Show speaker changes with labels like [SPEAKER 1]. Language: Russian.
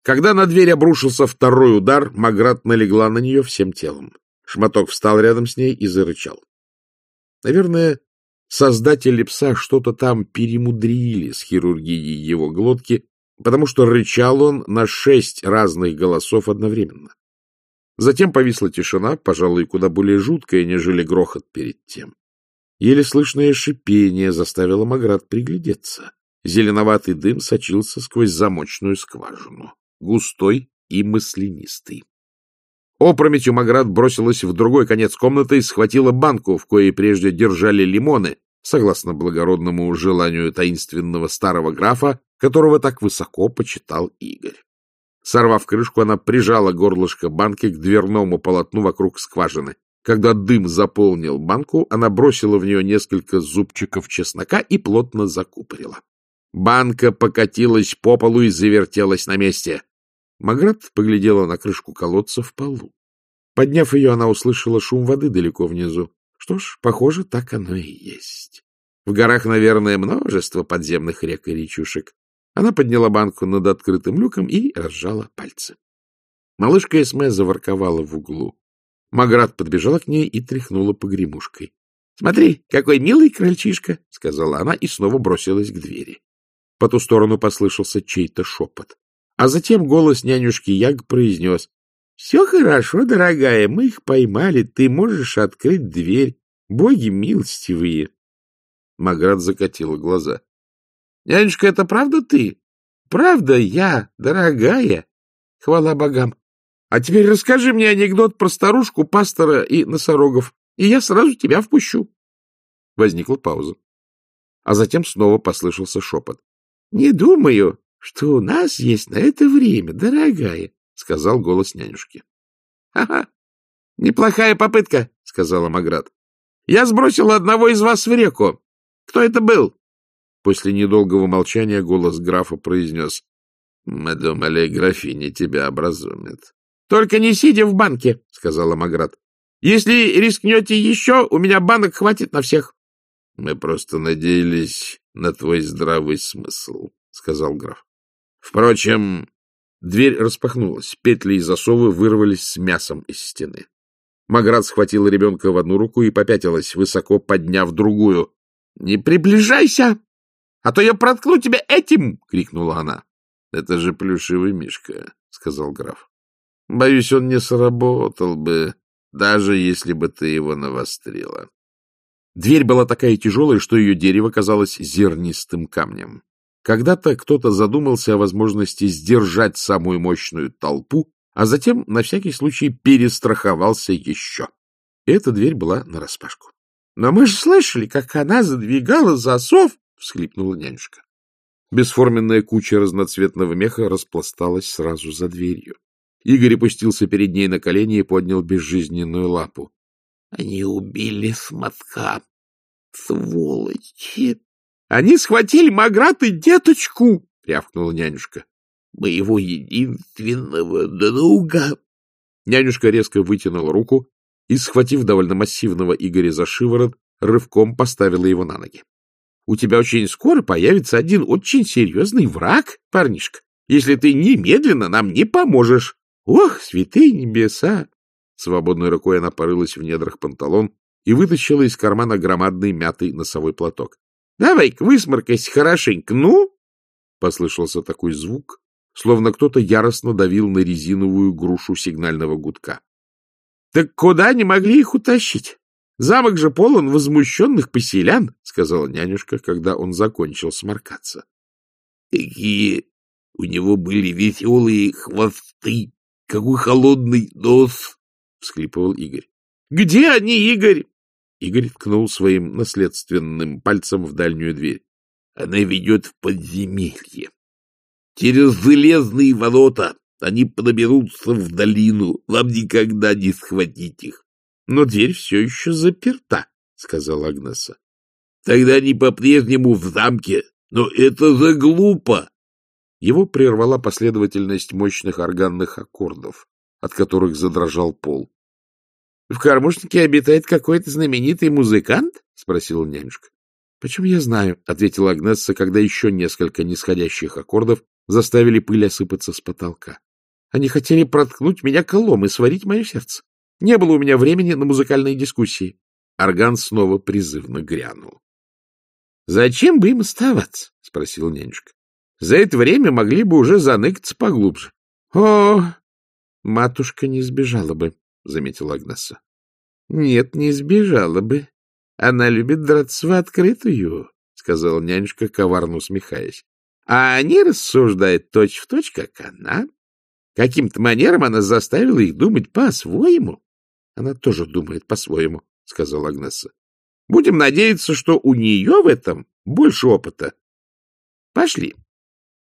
[SPEAKER 1] Когда на дверь обрушился второй удар, Маград налегла на нее всем телом. Шматок встал рядом с ней и зарычал. Наверное, создатели пса что-то там перемудрили с хирургией его глотки, потому что рычал он на 6 разных голосов одновременно. Затем повисла тишина, пожалуй, куда более жуткая, нежели грохот перед тем. Еле слышное шипение заставило Маград приглядеться. Зеленоватый дым сочился сквозь замочную скважину, густой и маслянистый. Опрометью Маград бросилась в другой конец комнаты и схватила банку, в коей прежде держали лимоны, согласно благородному желанию таинственного старого графа, которого так высоко почитал Игорь. Сорвав крышку, она прижала горлышко банки к дверному полотну вокруг скважины. Когда дым заполнил банку, она бросила в нее несколько зубчиков чеснока и плотно закупорила. Банка покатилась по полу и завертелась на месте. Маград поглядела на крышку колодца в полу. Подняв ее, она услышала шум воды далеко внизу. Что ж, похоже, так оно и есть. В горах, наверное, множество подземных рек и речушек. Она подняла банку над открытым люком и разжала пальцы. Малышка Эсме заворковала в углу. Маград подбежала к ней и тряхнула погремушкой. — Смотри, какой милый крольчишка! — сказала она и снова бросилась к двери. По ту сторону послышался чей-то шепот. А затем голос нянюшки Яг произнес: — Все хорошо, дорогая, мы их поймали, ты можешь открыть дверь. Боги милостивые. Маград закатила глаза. — Нянюшка, это правда ты? — Правда я, дорогая. Хвала богам. А теперь расскажи мне анекдот про старушку, пастора и носорогов, и я сразу тебя впущу. Возникла пауза. А затем снова послышался шепот. — Не думаю, что у нас есть на это время, дорогая, — сказал голос нянюшки. — Ага, неплохая попытка, — сказала Маград. — Я сбросила одного из вас в реку. Кто это был? После недолгого молчания голос графа произнес: — Мы думали, графиня тебя образумит. — Только не сидя в банке, — сказала Маград. — Если рискнете еще, у меня банок хватит на всех. — Мы просто надеялись на твой здравый смысл, — сказал граф. Впрочем, дверь распахнулась, петли и засовы вырвались с мясом из стены. Маград схватила ребенка в одну руку и попятилась, высоко подняв другую. — Не приближайся, а то я проткну тебя этим! — крикнула она. — Это же плюшевый мишка, — сказал граф. — Боюсь, он не сработал бы, даже если бы ты его навострила. Дверь была такая тяжелая, что ее дерево казалось зернистым камнем. Когда-то кто-то задумался о возможности сдержать самую мощную толпу, а затем на всякий случай перестраховался еще. И эта дверь была нараспашку. — Но мы же слышали, как она задвигала засов! — всхлипнула нянюшка. Бесформенная куча разноцветного меха распласталась сразу за дверью. Игорь опустился перед ней на колени и поднял безжизненную лапу. — Они убили Сматка, сволочи! — Они схватили Маград и деточку! — рявкнула нянюшка. — Моего единственного друга! Нянюшка резко вытянула руку и, схватив довольно массивного Игоря за шиворот, рывком поставила его на ноги. — У тебя очень скоро появится один очень серьезный враг, парнишка, если ты немедленно нам не поможешь. Ох, святые небеса! Свободной рукой она порылась в недрах панталон и вытащила из кармана громадный мятый носовой платок. — Давай-ка высморкайся хорошенько, ну! Послышался такой звук, словно кто-то яростно давил на резиновую грушу сигнального гудка. — Так куда не могли их утащить? Замок же полон возмущенных поселян, — сказала нянюшка, когда он закончил сморкаться. — Какие у него были веселые хвосты! Какой холодный нос! — всхлипывал Игорь. — Где они, Игорь? Игорь ткнул своим наследственным пальцем в дальнюю дверь. — Она ведет в подземелье. Через железные ворота они проберутся в долину. Вам никогда не схватить их. — Но дверь все еще заперта, — сказала Агнеса. — Тогда они по-прежнему в замке. Но это же глупо. Его прервала последовательность мощных органных аккордов, от которых задрожал пол. — В кормушнике обитает какой-то знаменитый музыкант? — спросила нянюшка. — Почему я знаю? — ответила Агнесса, когда еще несколько нисходящих аккордов заставили пыль осыпаться с потолка. Они хотели проткнуть меня колом и сварить мое сердце. Не было у меня времени на музыкальные дискуссии. Орган снова призывно грянул. — Зачем бы им оставаться? — спросил нянюшка. — За это время могли бы уже заныкаться поглубже. — О, матушка не сбежала бы, — заметила Агнесса. — Нет, не сбежала бы. Она любит драться в открытую, — сказала нянюшка, коварно усмехаясь. — А они рассуждают точь-в-точь, как она. Каким-то манером она заставила их думать по-своему. — Она тоже думает по-своему, — сказала Агнесса. — Будем надеяться, что у нее в этом больше опыта. Пошли.